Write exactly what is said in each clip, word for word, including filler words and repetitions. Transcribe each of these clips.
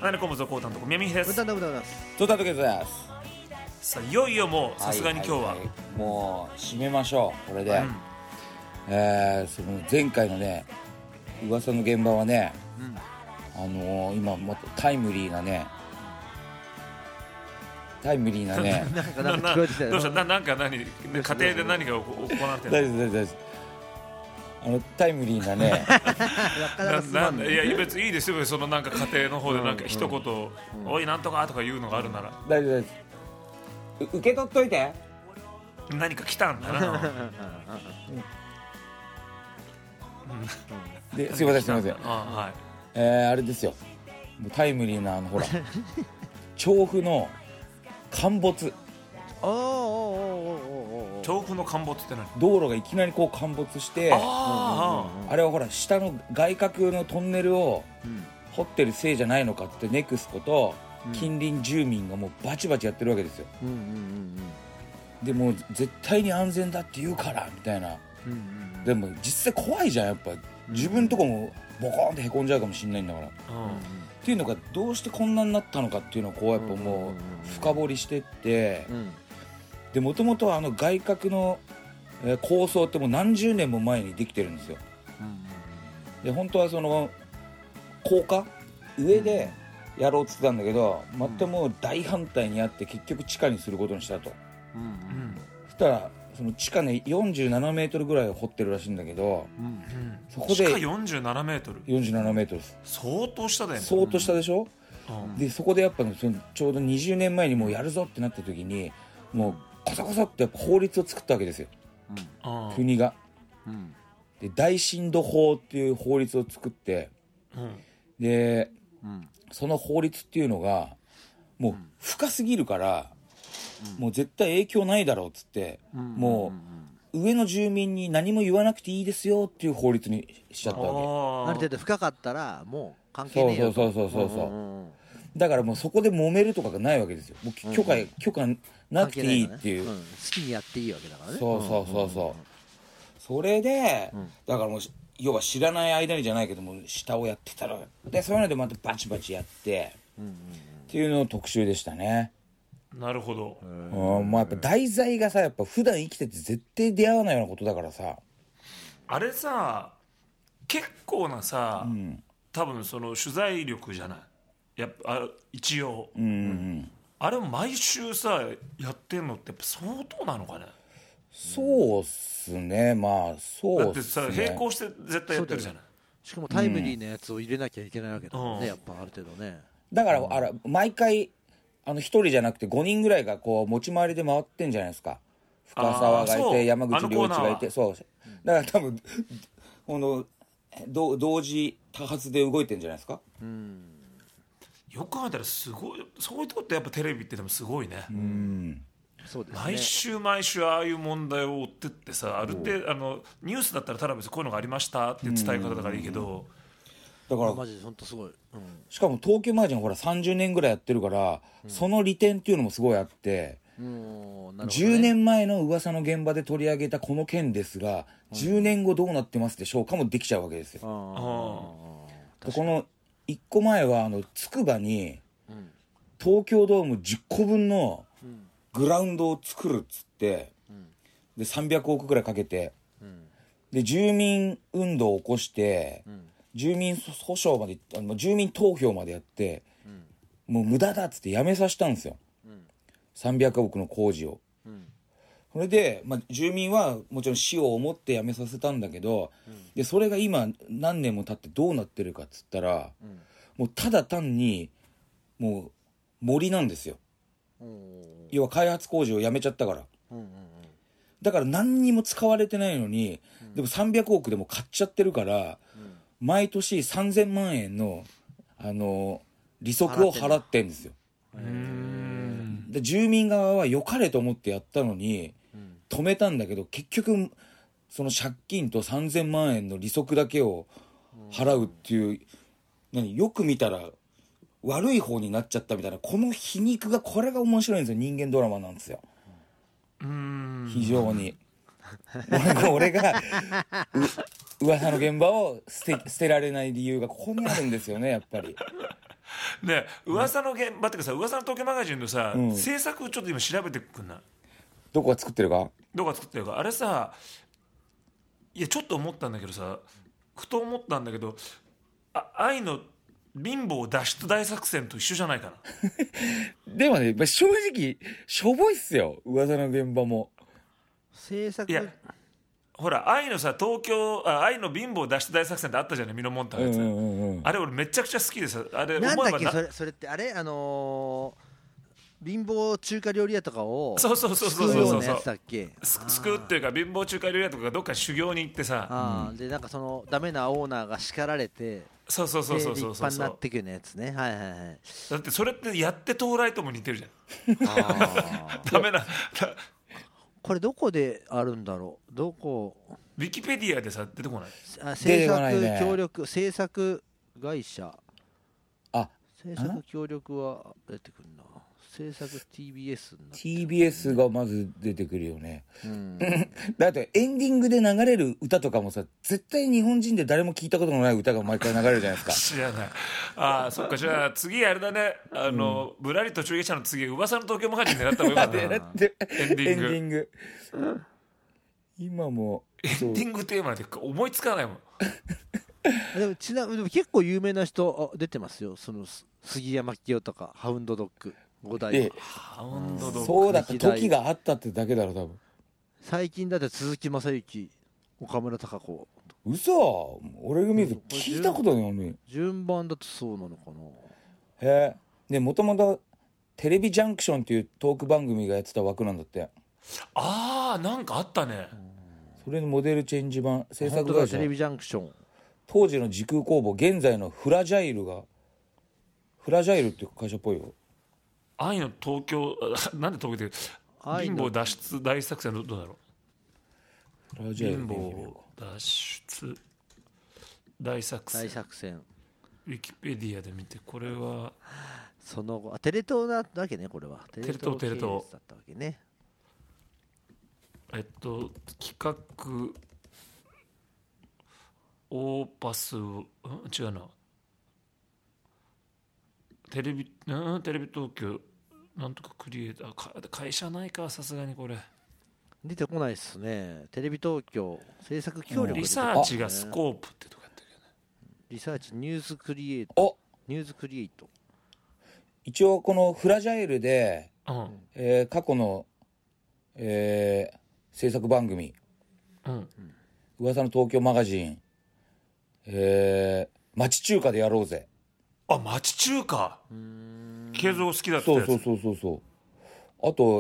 なにこむぞこうたんとこみやみです。 歌でございます。 トータルケースです。 さあいよいよもうさすがに今日は、 はいはいはい、もう締めましょうこれで、 うんえー、その前回のね噂の現場はね、 うん、 あのー、今またタイムリーなねタイムリーなねなんかななんか聞こえてきたよ。 どうしたななんか何家庭で何が行われてる大丈夫大丈夫大丈夫あのタイムリーなねなかなかすまんね。 いや別にいいですよそのなんか家庭の方でなんか一言、 うんうん、 おいなんとかとか言うのがあるなら大丈夫です受け取っといて何か来たんだなですいませんすいませんあ、はい、 えー、あれですよもうタイムリーなあのほら調布の陥没おーおーおーおーおー調布の陥没って何？ 道路がいきなりこう陥没してああれはほら下の外角のトンネルをうん掘ってるせいじゃないのかってネクスコと近隣住民がもうバチバチやってるわけですよ。 うんうんうんでもう絶対に安全だって言うからみたいな。 うんうんうん、 でも実際怖いじゃんやっぱ自分とこもボコーンってへこんじゃうかもしれないんだから、 あ、うんっていうのがどうしてこんなになったのかっていうのをこうやっぱもう深掘りしてってうんでもともとあの外角のえー構想ってもう何十年も前にできてるんですよ。で本当はその高架上でやろうっつってたんだけど、 んまたもう大反対にあって結局地下にすることにしたと。 うんうんうんそしたらその地下ねよんじゅうななメートルぐらい掘ってるらしいんだけどうんうんそこで地下よんじゅうななメートルよんじゅうななメートルです相当下だよね。 相当下でしょ、 うんでそこでやっぱそのちょうどにじゅうねんまえにもうやるぞってなった時にもうコソコソってやっぱ法律を作ったわけですようん国が。 うんで大震度法っていう法律を作ってうんでうんその法律っていうのがもう深すぎるから、 うんもう絶対影響ないだろうっつって、 うんもう上の住民に何も言わなくていいですよっていう法律にしちゃったわある程度深かったらもう関係ねえよと。 そうそうそうそうそうそうんんんけだからもうそこで揉めるとかがないわけですよ。もう許可、 うん許可なくていいっていう、 関係ないのねん好きにやっていいわけだからね。 そうそうそうそう、それで、 うんだからもう要は知らない間にじゃないけども下をやってたらでそういうのでまたバチバチやってうんうんっていうのの特集でしたね。 なるほど。 うん、まあやっぱ題材がさやっぱ普段生きてて絶対出会わないようなことだからさ、 あれさ結構なさ、 うん多分その取材力じゃない。やっぱあ一応、 うんうん、 あれを毎週さやってんのってやっぱ相当なのかね。 そうっすねまあそだうっすね。 ってさ並行して絶対やってるじゃない。 しかもタイムリーなやつを入れなきゃいけないわけだもんね、 うんやっぱある程度ね。 だからあら毎回あの一人じゃなくてごにんぐらいがこう持ち回りで回ってんじゃないですか。深沢がいあーそうて山口良一がいてあそうだから多分この同同時多発で動いてんじゃないですか。 うんよく考えたらすごいそういうとこってやっぱテレビってでもすごいね。 うんそうですね。 毎週毎週ああいう問題を追ってってさある程度あのニュースだったらただ別にこういうのがありましたっていう伝え方だからいいけど、 だからマジで本当すごい。うんしかも東京マージャンほらさんじゅうねんぐらいやってるから、その利点っていうのもすごいあってもうなるほどね、 じゅうねんまえの噂の現場で取り上げたこの件ですが、じゅうねんごどうなってますでしょうかもできちゃうわけですよ。 あでこのいっこまえはあのつくばにうん東京ドームじゅっこぶんのうんグラウンドを作るっつってうんでさんびゃくおくぐらいかけてうんで住民運動を起こしてうん住民訴訟まであの住民投票までやってうんもう無駄だっつってやめさせたんですようんさんびゃくおくの工事を。 うんそれで、まあ、住民はもちろん死を思ってやめさせたんだけど、でそれが今何年も経ってどうなってるかっつったらうんもうただ単にもう森なんですよ。 うん要は開発工事をやめちゃったから。 うんうんだから何にも使われてないのに、でもさんびゃくおくでも買っちゃってるから毎年さんぜんまんえんのあの利息を払ってんですよ。 うーんで住民側は良かれと思ってやったのにうん止めたんだけど結局その借金とさんぜんまんえんの利息だけを払うっていう何よく見たら悪い方になっちゃったみたいなこの皮肉がこれが面白いんですよ。人間ドラマなんですようーん非常に。俺が俺がう噂の現場を捨て捨てられない理由がここにあるんですよねやっぱり。 で噂の現場っていうかさ、噂の東京マガジンのさ、 うん制作ちょっと今調べてくんない？ どこが作ってるか。 どこが作ってるか。あれさ、いやちょっと思ったんだけどさ、ふと思ったんだけど、あ愛の貧乏脱出大作戦と一緒じゃないかな。 でもね、まあ正直しょぼいっすよ、噂の現場も。 制作いやほら愛のさ東京あ愛の貧乏脱出大作戦ってあったじゃない、ミノモンタのやつ、 うんうんうんうん。 あれ俺めちゃくちゃ好きでさ、あれなんだっけ思えばそれそれってあれあのー、貧乏中華料理屋とかをそうそうそうそう救うそうそうようなやつだっけ。 す救うっていうか貧乏中華料理屋とかがどっか修行に行ってさ、 あーでなんかそのダメなオーナーが叱られてそうそうそうそうでそう立派になっていくようなやつね。はいはいはいだってそれってやって到来とも似てるじゃん。 あーダメなだこれどこであるんだろう。どこウィキペディアでさ出てこない？ あ出制てこないね作協力制作会社あ、 制作協力は出てくるな。制作 ティービーエス になってるティービーエス がまず出てくるよね。 うんだってエンディングで流れる歌とかもさ、絶対日本人で誰も聞いたことのない歌が毎回流れるじゃないですか。 知らない。ああそっか、じゃあ次あれだね、あの、ぶらり途中下車の次噂の東京マガジン狙った方がよかったな。 でエンディングエンディング今もエンディングテーマで思いつかないもん。 でもちなでも結構有名な人あ出てますよ。そのす杉山清とかハウンドドッグ五代でハウンドドッグそうだった時があったってだけだろ多分。 最近だって鈴木雅之岡村孝子嘘、俺が見ると聞いたことないのに。 順番だとそうなのかな。 へえ。でもともとテレビジャンクションっていうトーク番組がやってた枠なんだって。 ああなんかあったね。 それのモデルチェンジ版制作会社本当だテレビジャンクション。 当時の時空工房現在のフラジャイルがフラジャイルっていう会社っぽいよ。 愛の東京あなんで東京で愛の貧乏脱出大作戦どどうだろう。 フラジャイル貧乏脱出大作戦大作戦ウィキペディアで見て、これはその後あテレ東だったわけね。これはテレ東テレ東系列だったわけね。 えっと企画オーパスん違うなテレビうんテレビ東京なんとかクリエイターか会社ないかさすがにこれ出てこないっすね。テレビ東京制作協力が出リてこないサーチがスコープってとこやったけどね。 リサーチニュースクリエイトおニュースクリエイト一応このフラジャイルで、 うんえー過去の、えー制作番組うん噂の東京マガジン、えー町中華でやろうぜ。 あ町中華慶三好きだったやつ。 そうそうそうそうそう。あと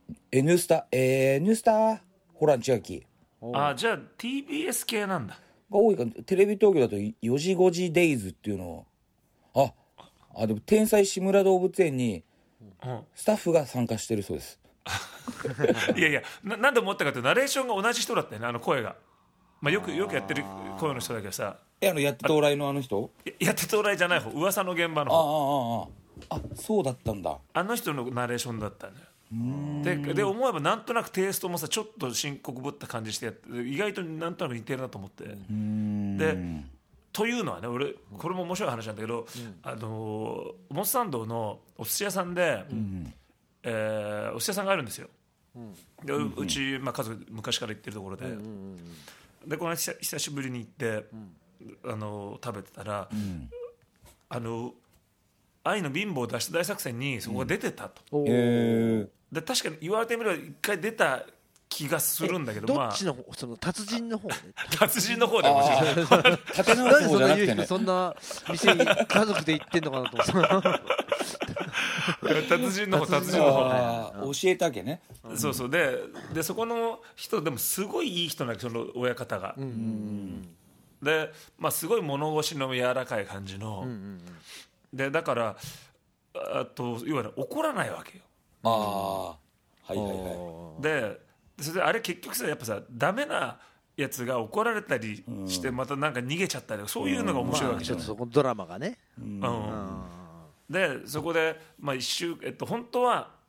「N スタ」えー「N スタ」ホラン千秋あじゃあ ティービーエス 系なんだ。 が多いか。テレビ東京だとよじごじデイズっていうのをああでも天才志村動物園にうんスタッフが参加してるそうです。 いやいや な, なんで思ったかってナレーションが同じ人だったよね、あの声が、まあ、よくよくやってる声の人だけどさ、 えあのやって到来のあの人ややって到来じゃない方、噂の現場のああ方、 あああああそうだったんだ。 あの人のナレーションだったんだよ。でで思えばなんとなくテイストもさちょっと深刻ぶった感じしてやって意外となんとなく似てるなと思って、でというのはね、俺これも面白い話なんだけど、あのー表参道のお寿司屋さんで、えーお寿司屋さんがあるんですよ。でううち、まあ、家族昔から行ってるところで、でこの間久久しぶりに行って、あの食べてたら、あの愛の貧乏脱出大作戦にそこが出てたと、 おーえで確かに言われてみれば一回出た気がするんだけど、 どまあっちの方その達人の方ね。 達人の方でもちろんー、立て直なんです方そんな言う人じゃなくてね。 そんな店に家族で行ってんのかなと思って達人の方達人の方あー教えたわけね。 そうそうででそこの人でもすごいいい人なんだけど、その親方が、で、まあ、すごい物腰の柔らかい感じの、でだからあと要は、ね、怒らないわけよ。 ああはいはいはい。 でそれであれ結局さやっぱさダメなやつが怒られたりしてまたなんか逃げちゃったり、そういうのが面白いわまあけじゃない。 ちょっとそこドラマがね。 うんでそこで、まあ、一週、えっと、本当は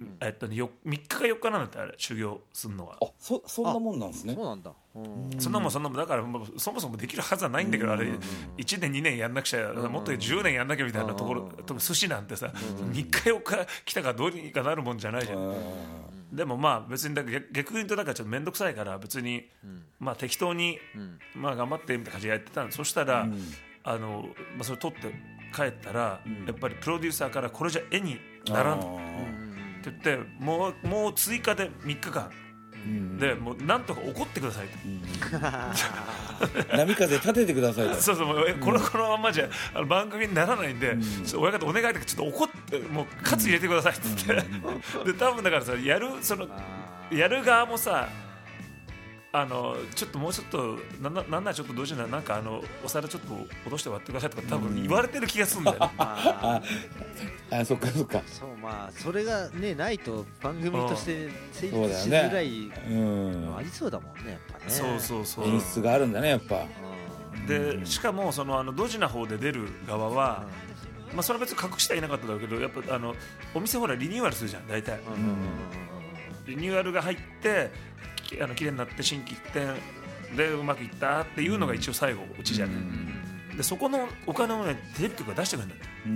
えっとね、よみっかかよっかなんだってあれ修行するのがあそそんなもんなんですねそうなんだ、うん、 そんなもんそんなもんだからもうそもそもできるはずはないんだけどあれいちねんにねんやんなくちゃもっとじゅうねんやんなきゃみたいなところ特に寿司なんてさみっかよっか来たからどうにかなるもんじゃないじゃんでもまあ別にだから逆に言うとだからちょっと面倒くさいから別にまあ適当にまあ頑張ってみたいな感じでやってたんでそしたらあのまあそれ撮って帰ったらやっぱりプロデューサーからこれじゃ絵にならんとって言ってもうもう追加でみっかかんでもうなんとか怒ってくださいと、 うん、波風立ててくださいとそうそうもうこのこのままじゃあの番組にならないんで、うん、親方お願いだけどちょっと怒ってもうカツ入れてくださいって言って、うん、で多分だからさやるそのやる側もさあのちょっともうちょっとなんななんならちょっとどうしようななんかあのお皿ちょっと落として割ってくださいとか多分言われてる気がするんだよね、うん、 ああそっかそっかそうまあそれがねないと番組として成立しづらいのありそうだもんねやっぱねそうそうそう演出があるんだねやっぱでしかもそのあのドジな方で出る側は、まあ、それは別に隠してはいなかったんだけどやっぱあのお店ほらリニューアルするじゃん大体、うん、リニューアルが入ってあの綺麗になって心機一転でうまくいったっていうのが一応最後うちじゃね、うん、でそこのお金をねテレビ局が出してくれるんだってうん、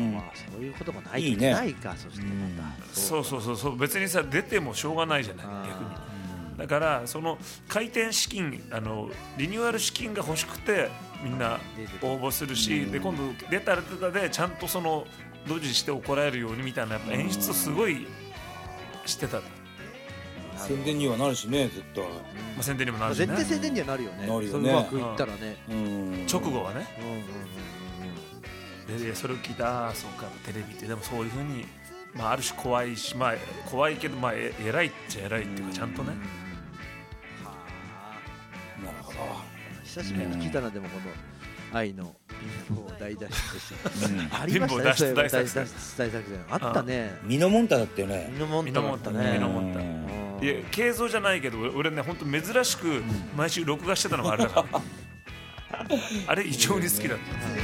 まあ、そういうこともないいいねないかそしてまたそうそうそうそう別にさ出てもしょうがないじゃない逆にだからその開店資金あのリニューアル資金が欲しくてみんな応募するしで今度出たら出たでちゃんとそのドジして怒られるようにみたいなやっぱ演出をすごいしてた宣伝にはなるしね絶対、まあ、宣伝にもなるしね絶対宣伝にはなるよねなるよねそのうまくいったらね、 うん、直後はね、うんうんうん、でそれを聞いたあそうかテレビってでもそういう風に、まあ、ある種怖いし、まあ、怖いけど、まあ、え偉いっちゃ偉いっていうかちゃんとね、 うん、なるほど久しぶりに聞いたなでもこの愛の貧乏大脱出でした、うん、あり貧ましたね乏脱出大作戦大作戦あったねミノモンタだったよねミノモンタだったねミノモンタいや軽造じゃないけど俺ね本当珍しく毎週録画してたのがあれだから、ね、あれ異常に好きだった